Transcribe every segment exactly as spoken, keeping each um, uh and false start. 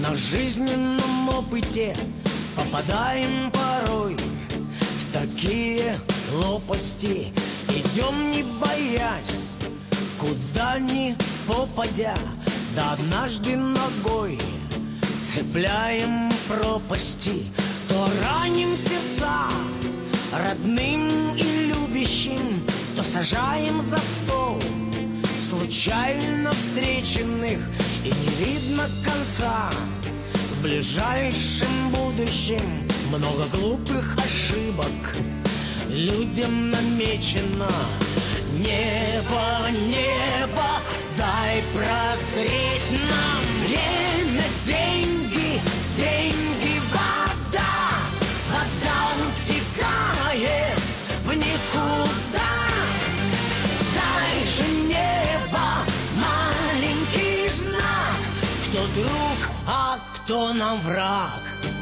На жизненном опыте попадаем порой в такие лопасти. Идем не боясь, куда ни попадя, да однажды ногой цепляем пропасти. То раним сердца родным и любящим, то сажаем за стол случайно встреченных, и не видно конца. В ближайшем будущем много глупых ошибок людям намечено. Небо, небо, дай прозреть нам. Время, деньги, деньги, вода. Вода утекает в никуда. Дай же небо маленький знак, кто друг, а кто нам враг.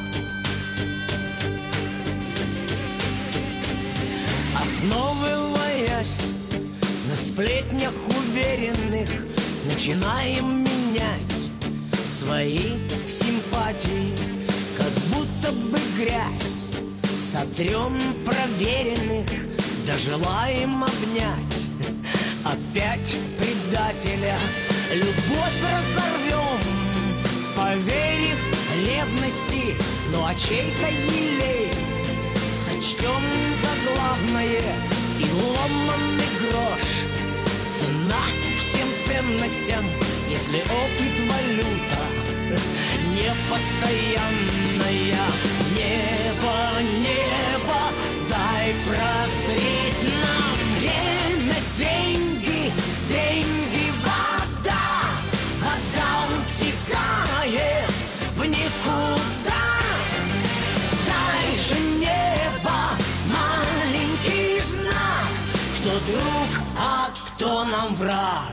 Основываясь на сплетнях уверенных, начинаем менять свои симпатии, как будто бы грязь сотрем проверенных, да желаем обнять опять предателя. Любовь разорвем, поверив ревности, ну а чей-то елей сочтем за главное, и ломанный грош цена всем ценностям, если опыт валюта непостоянная. Небо, небо, дай прозреть нам. Время, деньги, деньги, вода. Вода утекает в никуда. Дай же небо маленький знак, кто друг, а кто нам враг.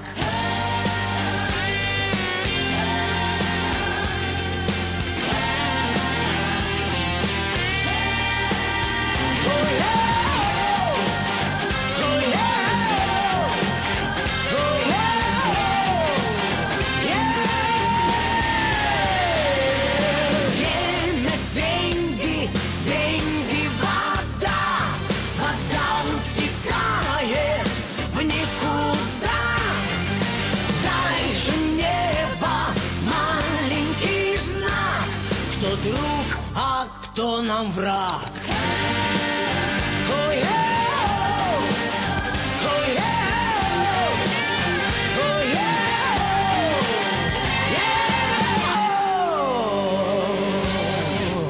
Друг, а кто нам враг?